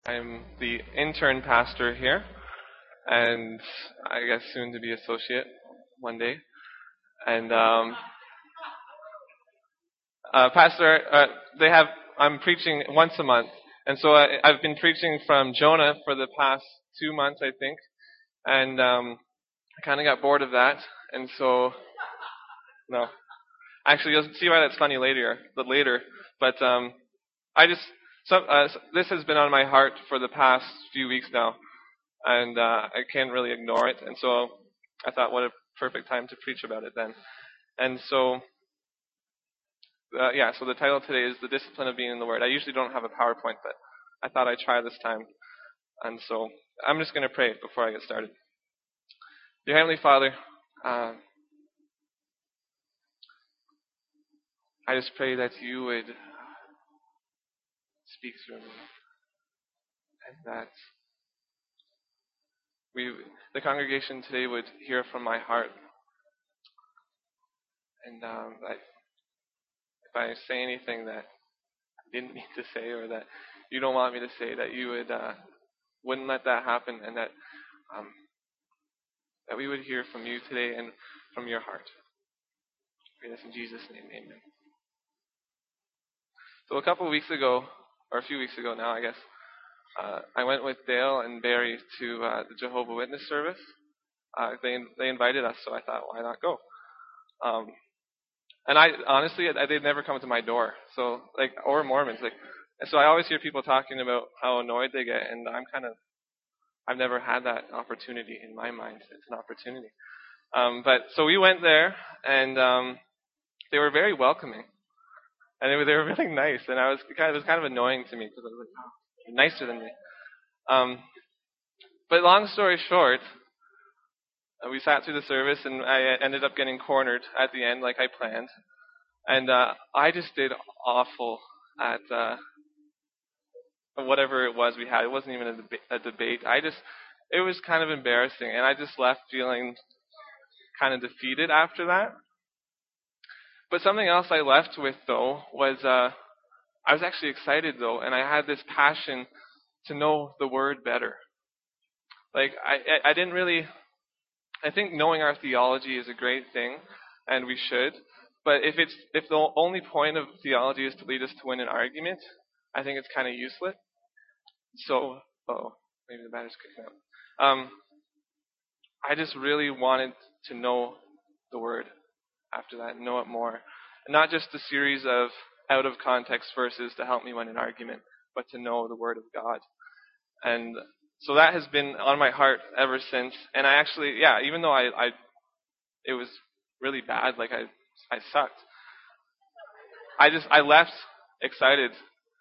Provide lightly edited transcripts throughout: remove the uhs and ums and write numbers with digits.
I'm the intern pastor here, and I guess soon to be associate one day. And pastor, I'm preaching once a month, and so I've been preaching from Jonah for the past 2 months, I think, and I kind of got bored of that, and so no, actually you'll see why that's funny later. But I just this has been on my heart for the past few weeks now, and I can't really ignore it. And so I thought, what a perfect time to preach about it then. And so, so the title today is The Discipline of Being in the Word. I usually don't have a PowerPoint, but I thought I'd try this time. And so I'm just going to pray before I get started. Dear Heavenly Father, I just pray that you would speak through me, and that the congregation today would hear from my heart. And if I say anything that I didn't mean to say, or that you don't want me to say, that you wouldn't let that happen, and that we would hear from you today and from your heart. I pray this in Jesus' name, amen. So a couple of weeks ago, or a few weeks ago now, I guess, I went with Dale and Barry to the Jehovah's Witness service. They invited us, so I thought, why not go? And I honestly, they'd never come to my door, or Mormons, so I always hear people talking about how annoyed they get, and I've never had that opportunity in my mind. It's an opportunity. But so we went there, and they were very welcoming, and they were really nice, and it was kind of annoying to me because I was like, oh, you're nicer than me. But long story short, we sat through the service, and I ended up getting cornered at the end like I planned. And I just did awful at whatever it was we had. It wasn't even a debate. It was kind of embarrassing, and I just left feeling kind of defeated after that. But something else I left with, though, was I was actually excited, though, and I had this passion to know the Word better. I didn't really... I think knowing our theology is a great thing, and we should. But if the only point of theology is to lead us to win an argument, I think it's kind of useless. So, maybe the battery's kicking up. I just really wanted to know the Word after that, and know it more. And not just a series of out-of-context verses to help me win an argument, but to know the Word of God. And so that has been on my heart ever since. And I actually, even though it was really bad, I sucked. I left excited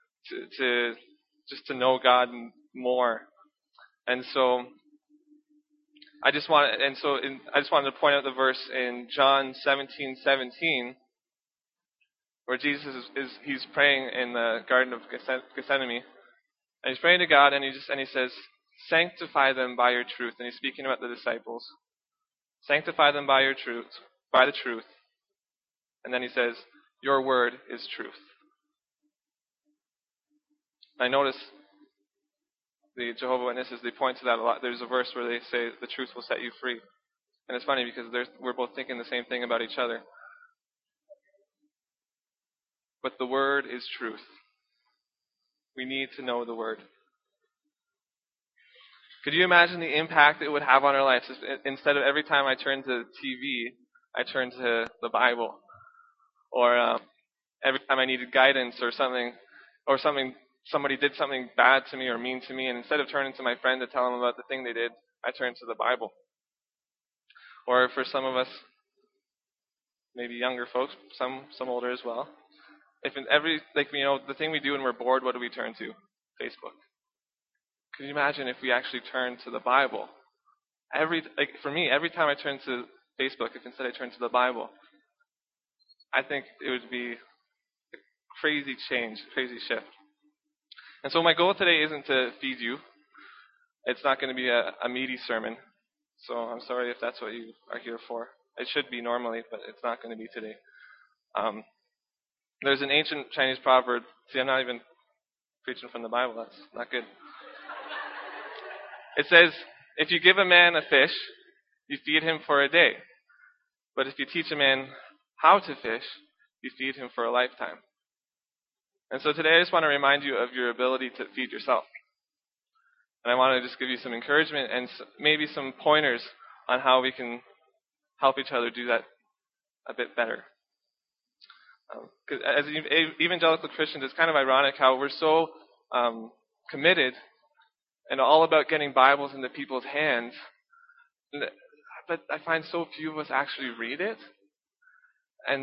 to know God more. And so I just wanted to point out the verse in John 17:17, where Jesus he's praying in the Garden of Gethsemane, and he's praying to God, and he says, "Sanctify them by your truth." And he's speaking about the disciples. Sanctify them by the truth. And then he says, "Your word is truth." I notice the Jehovah's Witnesses, they point to that a lot. There's a verse where they say, "The truth will set you free." And it's funny because we're both thinking the same thing about each other. But the word is truth. We need to know the word. Could you imagine the impact it would have on our lives if instead of every time I turn to TV, I turn to the Bible? Or every time I needed guidance or somebody did something bad to me or mean to me, and instead of turning to my friend to tell them about the thing they did, I turned to the Bible. Or for some of us, maybe younger folks, some older as well, if in the thing we do when we're bored, what do we turn to? Facebook. Can you imagine if we actually turned to the Bible? For me, every time I turn to Facebook, if instead I turn to the Bible, I think it would be a crazy change, crazy shift. And so my goal today isn't to feed you. It's not going to be a meaty sermon. So I'm sorry if that's what you are here for. It should be normally, but it's not going to be today. There's an ancient Chinese proverb. See, I'm not even preaching from the Bible. That's not good. It says, if you give a man a fish, you feed him for a day. But if you teach a man how to fish, you feed him for a lifetime. And so today I just want to remind you of your ability to feed yourself. And I want to just give you some encouragement and maybe some pointers on how we can help each other do that a bit better. Because as evangelical Christians, it's kind of ironic how we're so committed and all about getting Bibles into people's hands, but I find so few of us actually read it. And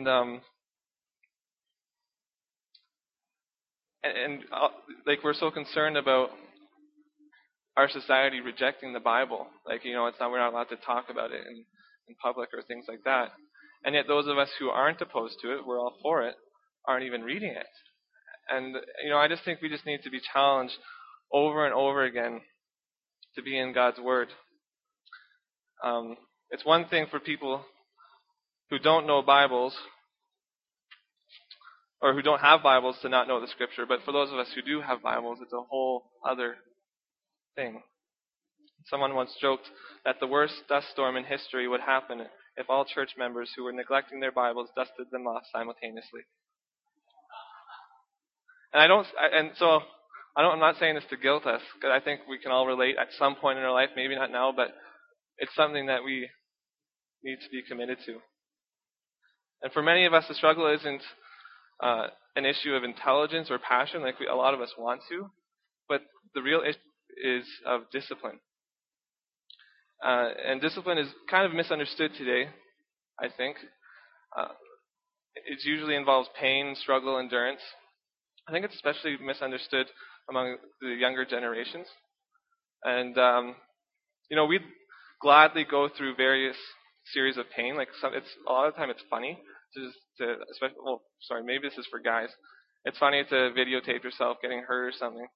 like we're so concerned about our society rejecting the Bible. Like, we're not allowed to talk about it in public or things like that. And yet those of us who aren't opposed to it, we're all for it, aren't even reading it. And, I just think we just need to be challenged over and over again to be in God's Word. It's one thing for people who don't know Bibles or who don't have Bibles to not know the Scripture, but for those of us who do have Bibles, it's a whole other thing. Someone once joked that the worst dust storm in history would happen if all church members who were neglecting their Bibles dusted them off simultaneously. And I'm not saying this to guilt us, because I think we can all relate at some point in our life, maybe not now, but it's something that we need to be committed to. And for many of us, the struggle isn't an issue of intelligence or passion, like a lot of us want to, but the real issue is of discipline. And discipline is kind of misunderstood today, I think. It usually involves pain, struggle, endurance. I think it's especially misunderstood among the younger generations. And, we'd gladly go through various series of pain. Like a lot of the time it's funny maybe this is for guys. It's funny to videotape yourself getting hurt or something.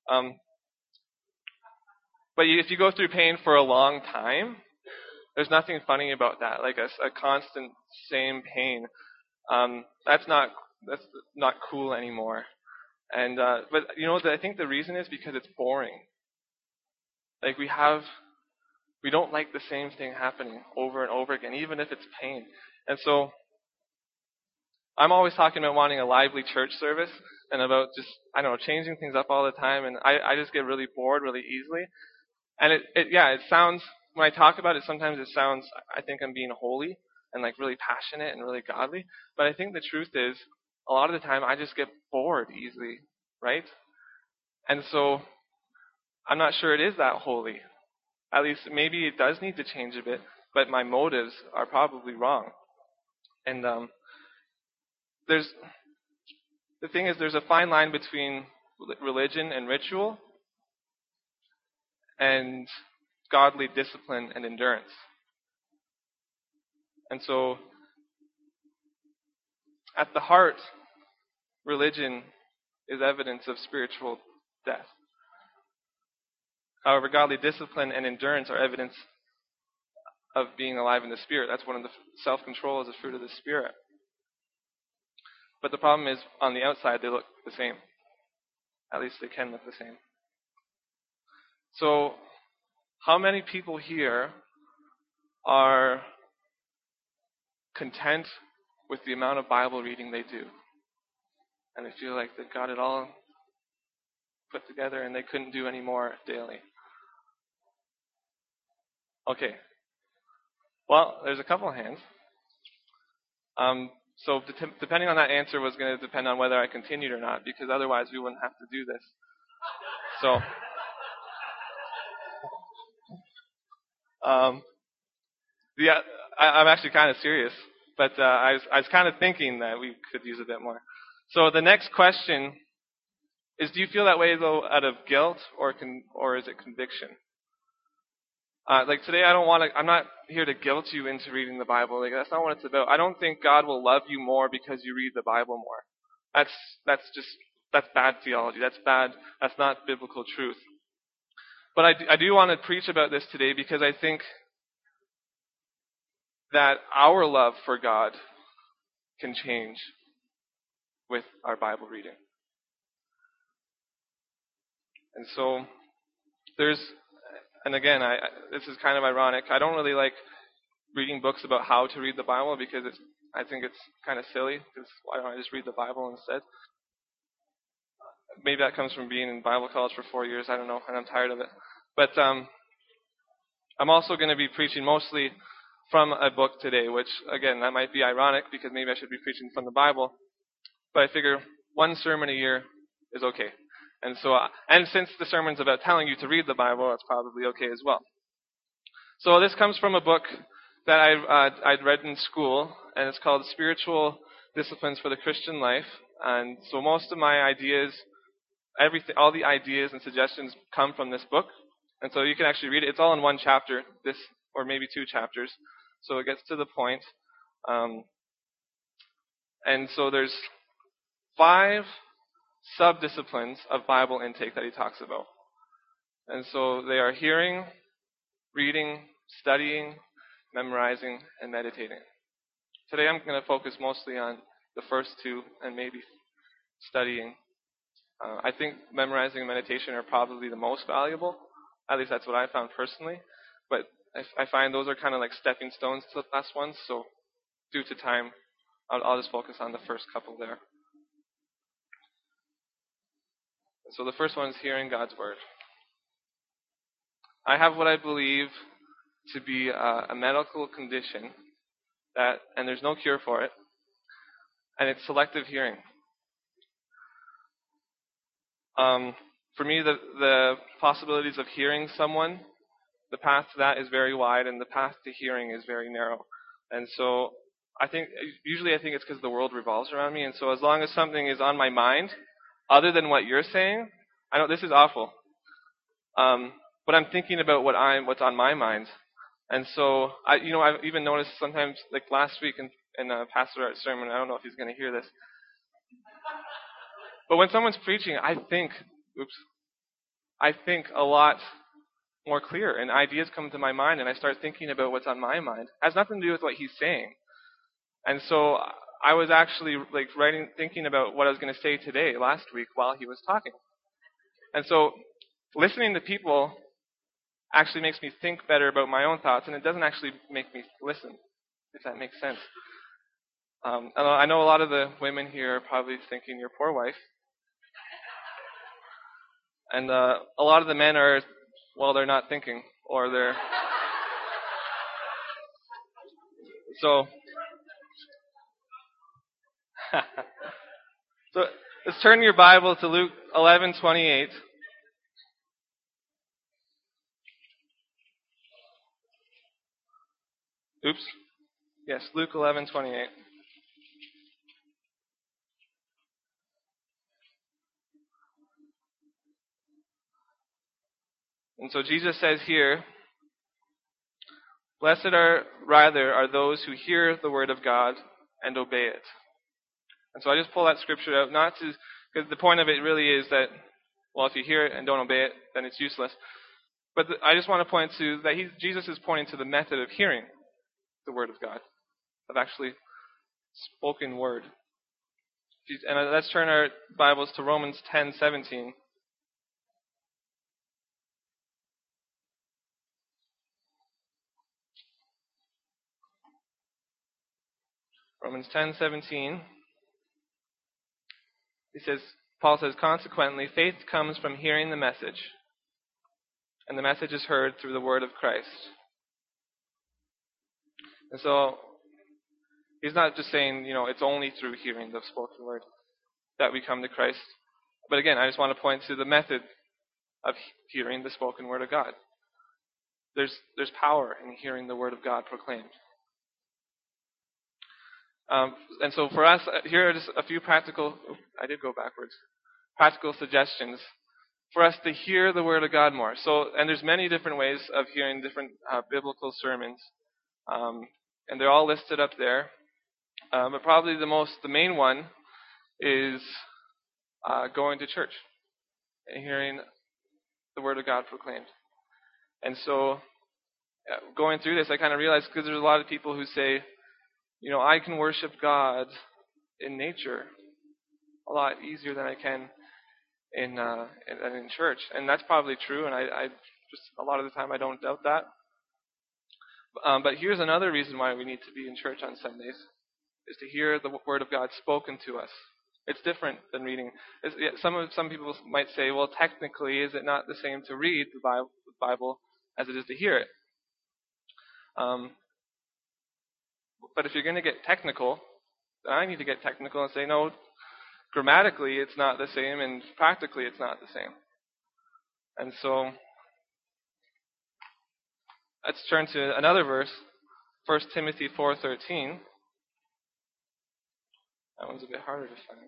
But if you go through pain for a long time, there's nothing funny about that. Like a constant same pain, that's not cool anymore. And but I think the reason is because it's boring. Like we don't like the same thing happening over and over again, even if it's pain. And so I'm always talking about wanting a lively church service and about just changing things up all the time. And I just get really bored really easily. And it sounds, when I talk about it, sometimes it sounds, I think I'm being holy and like really passionate and really godly. But I think the truth is, a lot of the time I just get bored easily, right? And so I'm not sure it is that holy. At least maybe it does need to change a bit, but my motives are probably wrong. And there's a fine line between religion and ritual and godly discipline and endurance. And so, at the heart, religion is evidence of spiritual death. However, godly discipline and endurance are evidence of being alive in the Spirit. That's one of the self-control is a fruit of the Spirit. But the problem is, on the outside, they look the same. At least they can look the same. So, how many people here are content with the amount of Bible reading they do? And they feel like they've got it all put together and they couldn't do any more daily. Okay. Well, there's a couple of hands. So depending on that answer was going to depend on whether I continued or not, because otherwise we wouldn't have to do this. So, I'm actually kind of serious, but I was kind of thinking that we could use a bit more. So the next question is: do you feel that way though out of guilt or is it conviction? Like today, I'm not here to guilt you into reading the Bible. Like that's not what it's about. I don't think God will love you more because you read the Bible more. That's bad theology. That's bad. That's not biblical truth. But I do want to preach about this today because I think that our love for God can change with our Bible reading. And so And again, this is kind of ironic. I don't really like reading books about how to read the Bible because I think it's kind of silly. Because why don't I just read the Bible instead? Maybe that comes from being in Bible college for 4 years. I don't know, and I'm tired of it. But I'm also going to be preaching mostly from a book today, which, again, that might be ironic because maybe I should be preaching from the Bible. But I figure one sermon a year is okay. And so, and since the sermon's about telling you to read the Bible, that's probably okay as well. So this comes from a book that I'd read in school, and it's called Spiritual Disciplines for the Christian Life. And so most of my ideas, all the ideas and suggestions come from this book. And so you can actually read it. It's all in one chapter, or maybe 2 chapters. So it gets to the point. And so there's 5 sub-disciplines of Bible intake that he talks about. And so they are hearing, reading, studying, memorizing, and meditating. Today I'm going to focus mostly on the first 2 and maybe studying. I think memorizing and meditation are probably the most valuable. At least that's what I found personally. But I find those are kind of like stepping stones to the last ones. So due to time, I'll just focus on the first couple there. So the first one is hearing God's Word. I have what I believe to be a medical condition and there's no cure for it, and it's selective hearing. For me, the possibilities of hearing someone, the path to that is very wide, and the path to hearing is very narrow. And so usually I think it's because the world revolves around me, and so as long as something is on my mind, other than what you're saying, I know this is awful, but I'm thinking about what's on my mind. And so, I've even noticed sometimes, like last week in a Pastor Art's sermon, I don't know if he's going to hear this, but when someone's preaching, I think a lot more clear, and ideas come to my mind, and I start thinking about what's on my mind. It has nothing to do with what he's saying. And so I was actually thinking about what I was going to say today, last week, while he was talking. And so listening to people actually makes me think better about my own thoughts, and it doesn't actually make me listen, if that makes sense. I know a lot of the women here are probably thinking, your poor wife. And a lot of the men are, they're not thinking, or they're... So let's turn your Bible to Luke 11:28. Yes, Luke 11:28. And so Jesus says here, blessed are those who hear the word of God and obey it. And so I just pull that scripture out, because the point of it really is that, if you hear it and don't obey it, then it's useless. But I just want to point to that Jesus is pointing to the method of hearing the word of God, of actually spoken word. And let's turn our Bibles to Romans 10:17. Romans 10:17. Paul says, consequently, faith comes from hearing the message, and the message is heard through the word of Christ. And so, he's not just saying, it's only through hearing the spoken word that we come to Christ. But again, I just want to point to the method of hearing the spoken word of God. There's power in hearing the word of God proclaimed. And so for us, here are just a few practical suggestions for us to hear the word of God more. So, and there's many different ways of hearing different biblical sermons. And they're all listed up there. But probably the main one is going to church and hearing the word of God proclaimed. And so, going through this, I kind of realized, because there's a lot of people who say, I can worship God in nature a lot easier than I can in church. And that's probably true, and I Just a lot of the time I don't doubt that. But here's another reason why we need to be in church on Sundays, is to hear the Word of God spoken to us. It's different than reading. Some people might say, well, technically, is it not the same to read the Bible as it is to hear it? But if you're going to get technical, then I need to get technical and say, no, grammatically it's not the same, and practically it's not the same. And so, let's turn to another verse, 1 Timothy 4:13. That one's a bit harder to find.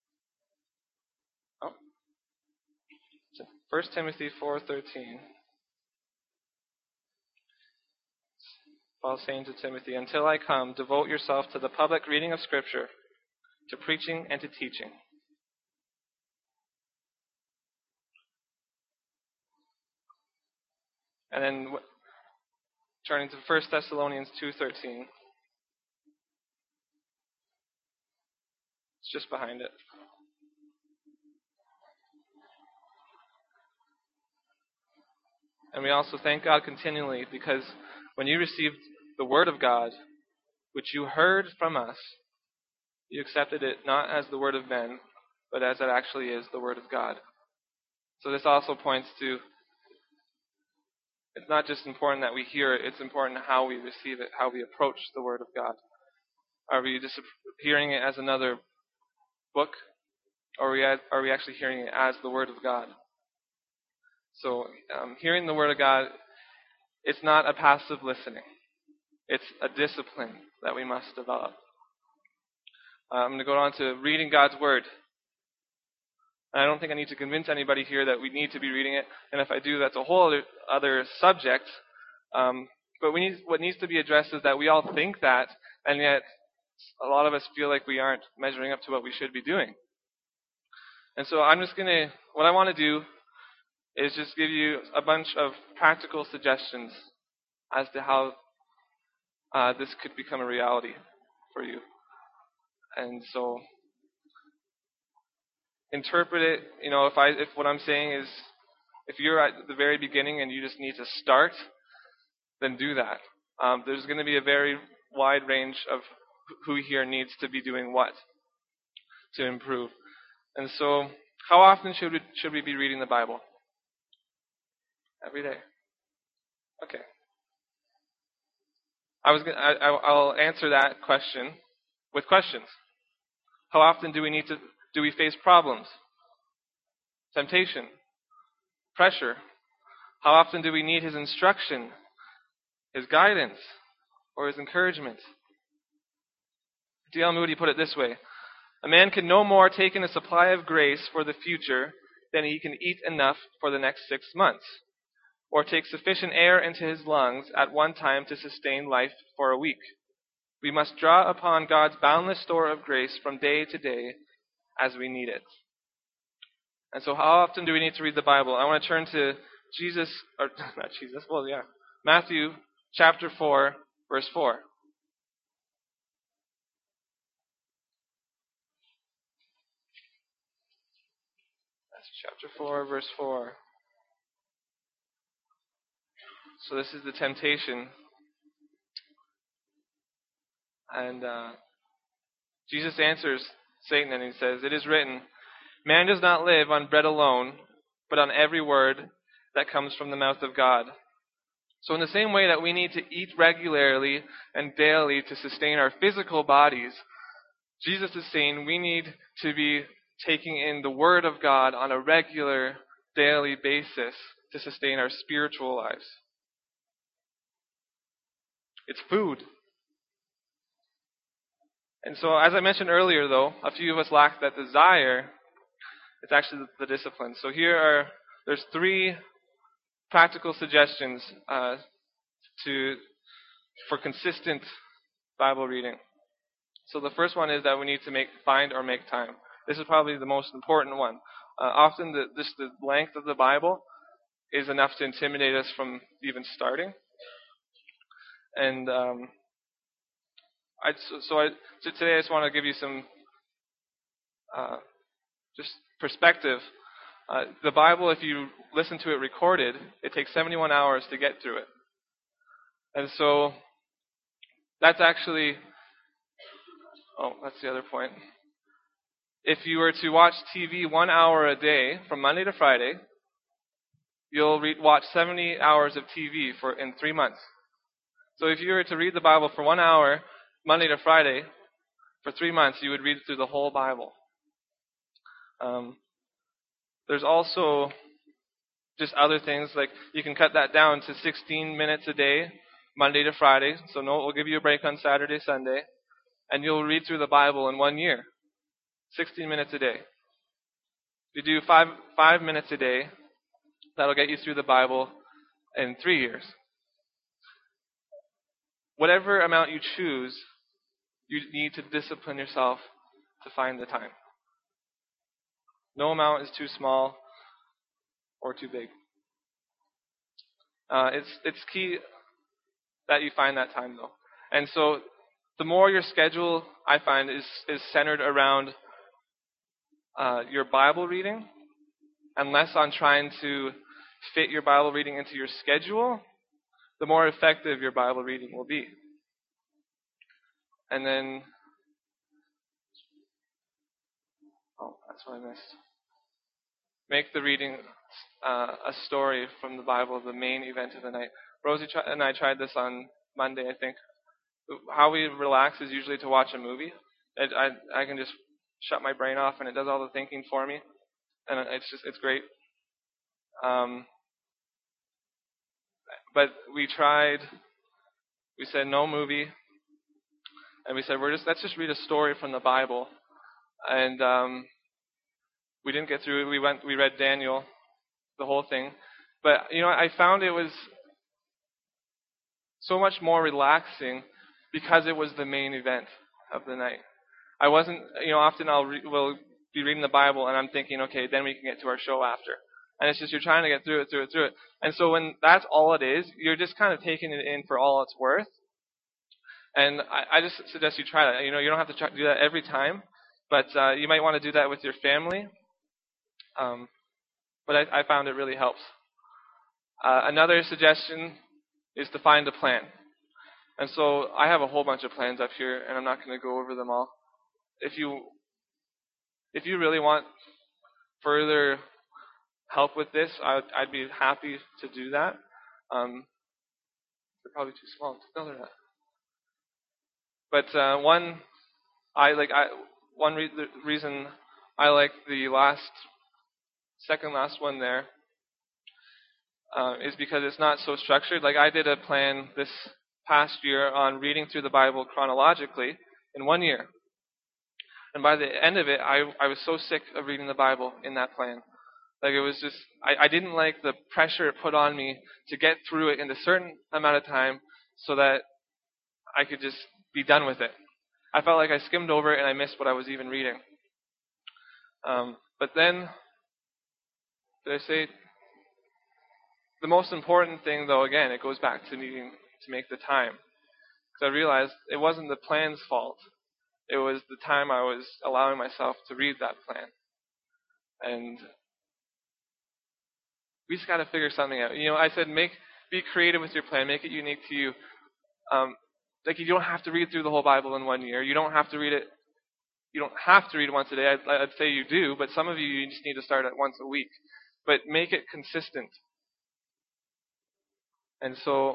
Oh. 1 Timothy 4:13. Paul saying to Timothy, "Until I come, devote yourself to the public reading of Scripture, to preaching and to teaching." And then turning to 1 Thessalonians 2:13. It's just behind it. And we also thank God continually, because when you received the Word of God, which you heard from us, you accepted it not as the word of men, but as it actually is, the Word of God. So this also points to, it's not just important that we hear it, it's important how we receive it, how we approach the Word of God. Are we just hearing it as another book, or are we actually hearing it as the Word of God? So hearing the Word of God, it's not a passive listening. It's a discipline that we must develop. I'm going to go on to reading God's Word. I don't think I need to convince anybody here that we need to be reading it, and if I do, that's a whole other subject. But what needs to be addressed is that we all think that, and yet a lot of us feel like we aren't measuring up to what we should be doing. And so what I want to do is just give you a bunch of practical suggestions as to how this could become a reality for you. And so, interpret it. If what I'm saying is, if you're at the very beginning and you just need to start, then do that. There's going to be a very wide range of who here needs to be doing what to improve. And so, how often should we be reading the Bible? Every day. Okay. I'll answer that question with questions. How often do we face problems, temptation, pressure? How often do we need His instruction, His guidance, or His encouragement? D.L. Moody put it this way: a man can no more take in a supply of grace for the future than he can eat enough for the next 6 months, or take sufficient air into his lungs at one time to sustain life for a week. We must draw upon God's boundless store of grace from day to day as we need it. And so how often do we need to read the Bible? I want to turn to Matthew chapter 4, verse 4. That's chapter 4, verse 4. So this is the temptation. And Jesus answers Satan and he says, "It is written, man does not live on bread alone, but on every word that comes from the mouth of God." So in the same way that we need to eat regularly and daily to sustain our physical bodies, Jesus is saying we need to be taking in the Word of God on a regular, daily basis to sustain our spiritual lives. It's food. And so, as I mentioned earlier, though, a few of us lack that desire. It's actually the discipline. So there's 3 practical suggestions for consistent Bible reading. So the first one is that we need to find or make time. This is probably the most important one. Often the length of the Bible is enough to intimidate us from even starting. And today I just want to give you some just perspective The Bible, if you listen to it recorded, it takes 71 hours to get through it. And so that's actually, that's the other point. If you were to watch TV 1 hour a day from Monday to Friday, you'll watch 70 hours of TV in 3 months. So if you were to read the Bible for 1 hour, Monday to Friday, for 3 months, you would read through the whole Bible. There's also just other things, like you can cut that down to 16 minutes a day, Monday to Friday. So we'll give you a break on Saturday, Sunday, and you'll read through the Bible in 1 year. 16 minutes a day. If you do 5 minutes a day, that'll get you through the Bible in 3 years. Whatever amount you choose, you need to discipline yourself to find the time. No amount is too small or too big. It's key that you find that time, though. And so the more your schedule, I find, is centered around your Bible reading and less on trying to fit your Bible reading into your schedule, the more effective your Bible reading will be. And then, that's what I missed. Make the reading a story from the Bible, the main event of the night. Rosie and I tried this on Monday, I think. How we relax is usually to watch a movie. I can just shut my brain off and it does all the thinking for me, and it's great. But we said no movie, and we said let's just read a story from the Bible, and we didn't get through it. We read Daniel, the whole thing, but I found it was so much more relaxing because it was the main event of the night. I wasn't, often we'll be reading the Bible and I'm thinking, okay, then we can get to our show after. And it's just you're trying to get through it. And so when that's all it is, you're just kind of taking it in for all it's worth. And I just suggest you try that. You don't have to do that every time, but you might want to do that with your family. But I found it really helps. Another suggestion is to find a plan. And so I have a whole bunch of plans up here, and I'm not going to go over them all. If you really want further help with this, I'd be happy to do that. They're probably too small. No, they're not. But reason I like the second last one there is because it's not so structured. Like I did a plan this past year on reading through the Bible chronologically in 1 year. And by the end of it, I was so sick of reading the Bible in that plan. Like it was just, I didn't like the pressure it put on me to get through it in a certain amount of time so that I could just be done with it. I felt like I skimmed over it and I missed what I was even reading. But then, did I say, the most important thing though, again, it goes back to needing to make the time. Because I realized it wasn't the plan's fault. It was the time I was allowing myself to read that plan. And we just got to figure something out. I said be creative with your plan. Make it unique to you. Like you don't have to read through the whole Bible in 1 year. You don't have to read it. You don't have to read it once a day. I'd say you do, but some of you just need to start at once a week. But make it consistent. And so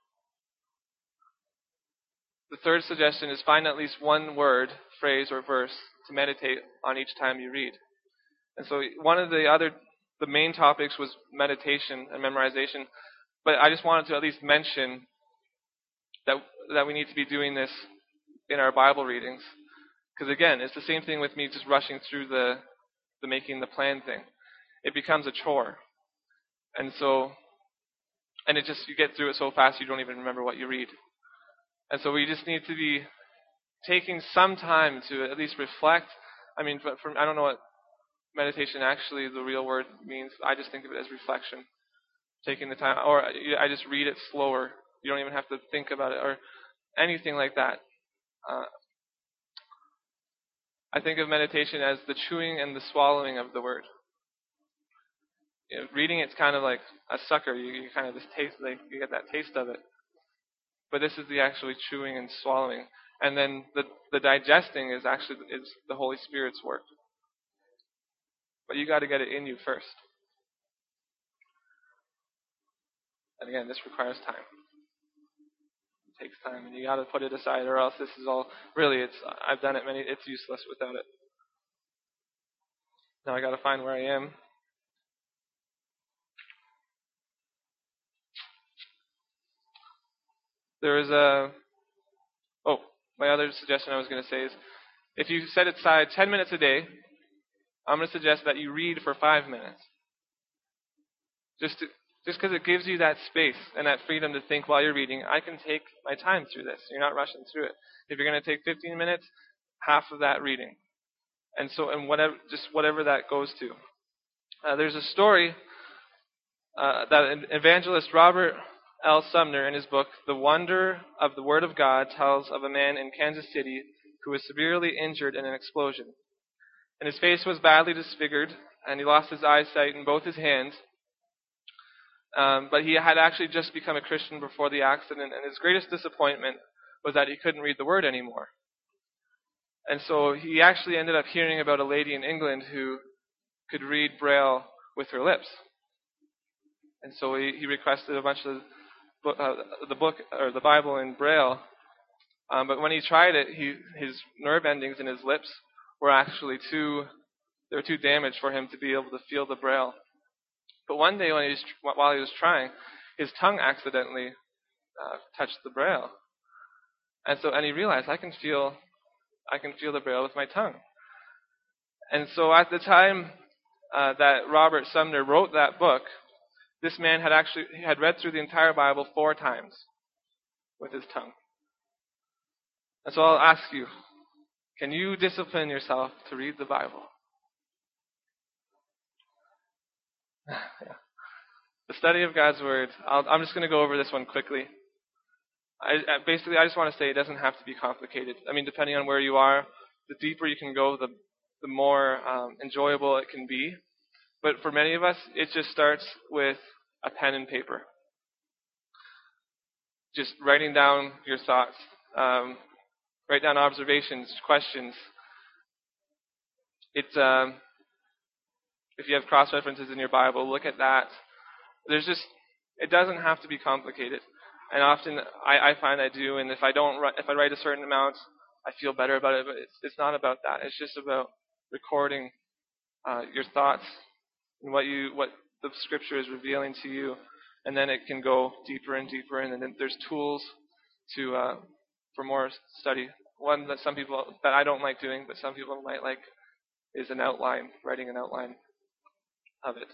the third suggestion is find at least one word, phrase, or verse to meditate on each time you read. And so one of the main topics was meditation and memorization, but I just wanted to at least mention that we need to be doing this in our Bible readings. Because again, it's the same thing with me just rushing through the making the plan thing. It becomes a chore. And you get through it so fast you don't even remember what you read. And so we just need to be taking some time to at least reflect. I mean, I don't know what meditation actually, the real word, means. I just think of it as reflection. Taking the time, or I just read it slower. You don't even have to think about it, or anything like that. I think of meditation as the chewing and the swallowing of the word. Reading it's kind of like a sucker. You kind of just taste, like you get that taste of it. But this is the actually chewing and swallowing, and then the digesting is the Holy Spirit's work. But you got to get it in you first. And again, this requires time. It takes time, and you got to put it aside, or else this is all really. I've done it many. It's useless without it. Now I got to find where I am. There is my other suggestion I was going to say is, if you set aside 10 minutes a day, I'm going to suggest that you read for 5 minutes. Just because it gives you that space and that freedom to think while you're reading, I can take my time through this. You're not rushing through it. If you're going to take 15 minutes, half of that reading. And whatever that goes to. There's a story that evangelist Robert L. Sumner, in his book, The Wonder of the Word of God, tells of a man in Kansas City who was severely injured in an explosion. And his face was badly disfigured, and he lost his eyesight in both his hands. But he had actually just become a Christian before the accident, and his greatest disappointment was that he couldn't read the Word anymore. And so he actually ended up hearing about a lady in England who could read Braille with her lips. And so he requested a bunch of the Bible in Braille. But when he tried it, his nerve endings in his lips were actually too damaged for him to be able to feel the Braille. But one day while he was trying, his tongue accidentally touched the Braille. And he realized, I can feel the Braille with my tongue. And so at the time that Robert Sumner wrote that book, this man had read through the entire Bible 4 times with his tongue. And so I'll ask you, can you discipline yourself to read the Bible? Yeah. The study of God's Word, I'm just going to go over this one quickly. I just want to say it doesn't have to be complicated. I mean, depending on where you are, the deeper you can go, the more enjoyable it can be. But for many of us, it just starts with a pen and paper. Just writing down your thoughts. Write down observations, questions. If you have cross-references in your Bible, look at that. It doesn't have to be complicated. And often I find I do, and if I write a certain amount, I feel better about it, but it's not about that. It's just about recording your thoughts and what the Scripture is revealing to you, and then it can go deeper and deeper, and then there's tools for more study. One that I don't like doing, but some people might like, is writing an outline of it.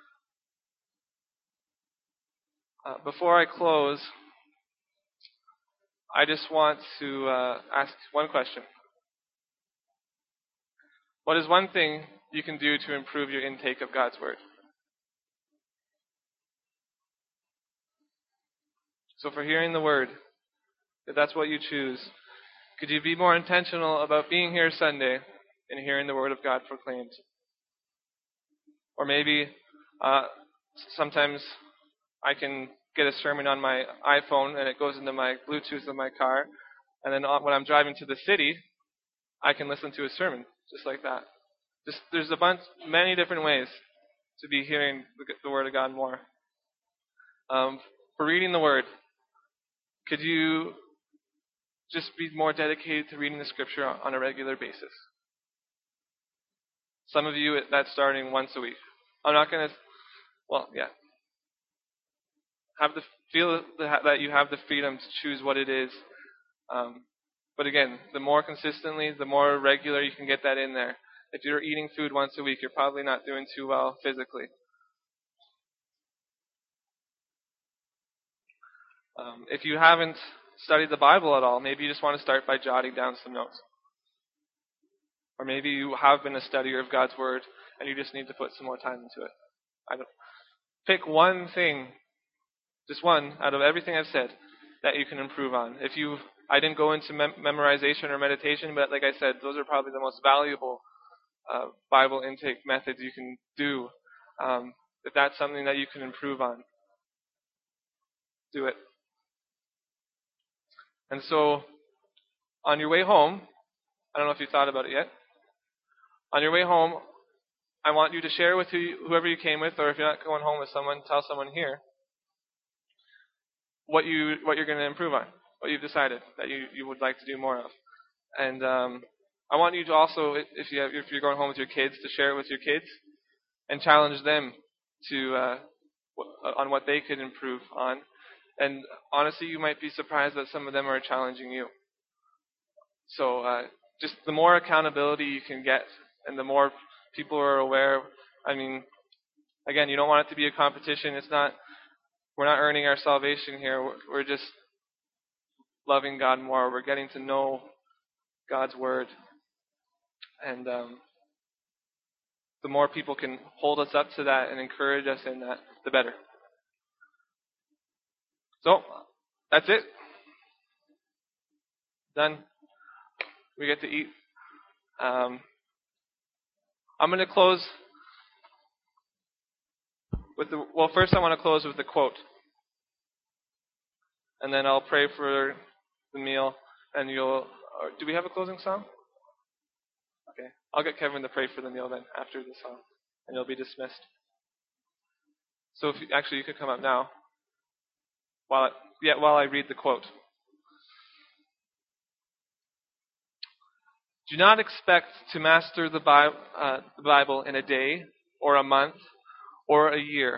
Before I close, I just want to ask one question. What is one thing you can do to improve your intake of God's Word? So for hearing the Word, if that's what you choose, could you be more intentional about being here Sunday and hearing the Word of God proclaimed? Or maybe sometimes I can get a sermon on my iPhone and it goes into my Bluetooth of my car, and then when I'm driving to the city, I can listen to a sermon just like that. There's many different ways to be hearing the Word of God more. For reading the Word, could you just be more dedicated to reading the Scripture on a regular basis? Some of you, that's starting once a week. I'm not going to, feel that you have the freedom to choose what it is. But again, the more consistently, the more regular you can get that in there. If you're eating food once a week, you're probably not doing too well physically. If you haven't studied the Bible at all, maybe you just want to start by jotting down some notes. Or maybe you have been a studier of God's Word and you just need to put some more time into it. Pick one thing, just one, out of everything I've said that you can improve on. I didn't go into memorization or meditation, but like I said, those are probably the most valuable Bible intake methods you can do. if that's something that you can improve on, do it. And so, on your way home, I don't know if you thought about it yet. On your way home, I want you to share with whoever you came with, or if you're not going home with someone, tell someone here what you're going to improve on, what you've decided that you would like to do more of. And I want you to also, if you're going home with your kids, to share it with your kids and challenge them to on what they could improve on. And honestly, you might be surprised that some of them are challenging you. So just the more accountability you can get, and the more people are aware. I mean, again, you don't want it to be a competition. We're not earning our salvation here. We're just loving God more. We're getting to know God's Word. And the more people can hold us up to that and encourage us in that, the better. So, that's it. Done. We get to eat. I'm going to close with first I want to close with the quote. And then I'll pray for the meal. And do we have a closing song? Okay. I'll get Kevin to pray for the meal then after the song. And you'll be dismissed. So you could come up now while I read the quote. Do not expect to master the Bible in a day or a month or a year.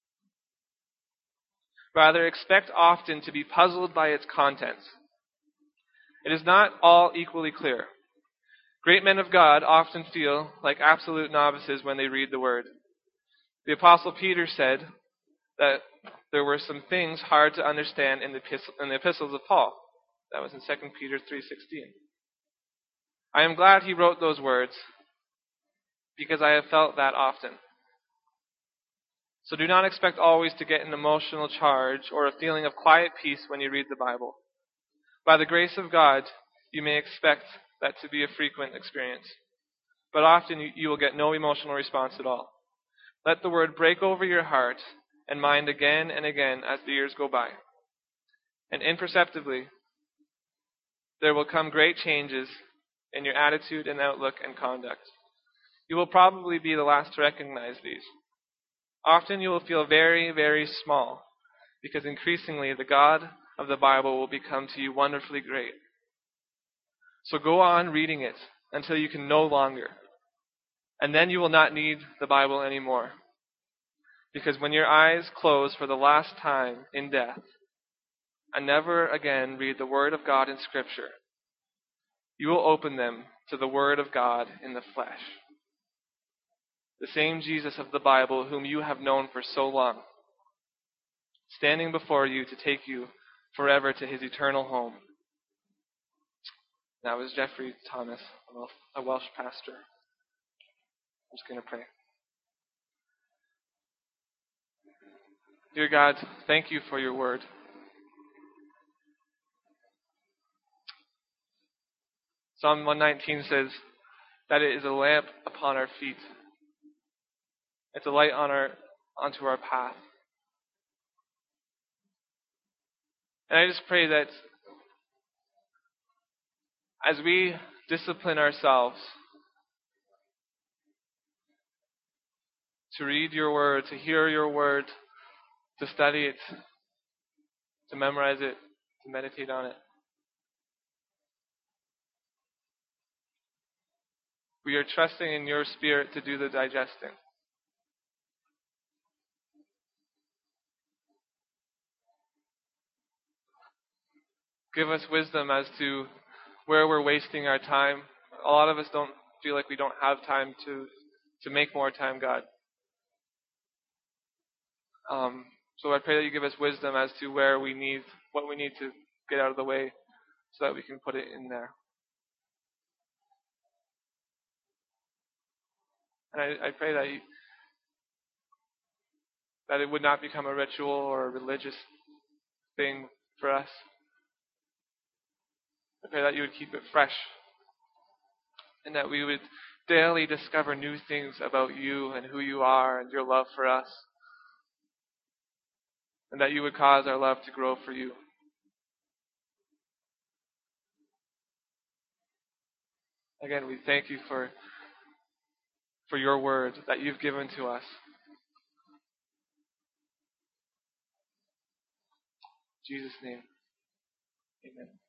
Rather, expect often to be puzzled by its contents. It is not all equally clear. Great men of God often feel like absolute novices when they read the Word. The Apostle Peter said that there were some things hard to understand in the epistles of Paul. That was in 2 Peter 3:16. I am glad he wrote those words because I have felt that often. So do not expect always to get an emotional charge or a feeling of quiet peace when you read the Bible. By the grace of God, you may expect that to be a frequent experience. But often you will get no emotional response at all. Let the Word break over your heart and mind again and again as the years go by. And imperceptibly, there will come great changes in your attitude and outlook and conduct. You will probably be the last to recognize these. Often you will feel very, very small, because increasingly the God of the Bible will become to you wonderfully great. So go on reading it until you can no longer. And then you will not need the Bible anymore. Because when your eyes close for the last time in death, and never again read the Word of God in Scripture, you will open them to the Word of God in the flesh. The same Jesus of the Bible whom you have known for so long, standing before you to take you forever to his eternal home. That was Jeffrey Thomas, a Welsh pastor. I'm just going to pray. Dear God, thank you for your word. Psalm 119 says that it is a lamp upon our feet. It's a light onto our path. And I just pray that as we discipline ourselves to read your word, to hear your word, to study it, to memorize it, to meditate on it, we are trusting in your Spirit to do the digesting. Give us wisdom as to where we're wasting our time. A lot of us don't feel like we don't have time to make more time, God. So I pray that you give us wisdom as to what we need to get out of the way so that we can put it in there. And I pray that it would not become a ritual or a religious thing for us. I pray that you would keep it fresh and that we would daily discover new things about you and who you are and your love for us. and that you would cause our love to grow for you. Again, we thank you for your word that you've given to us. In Jesus' name, amen.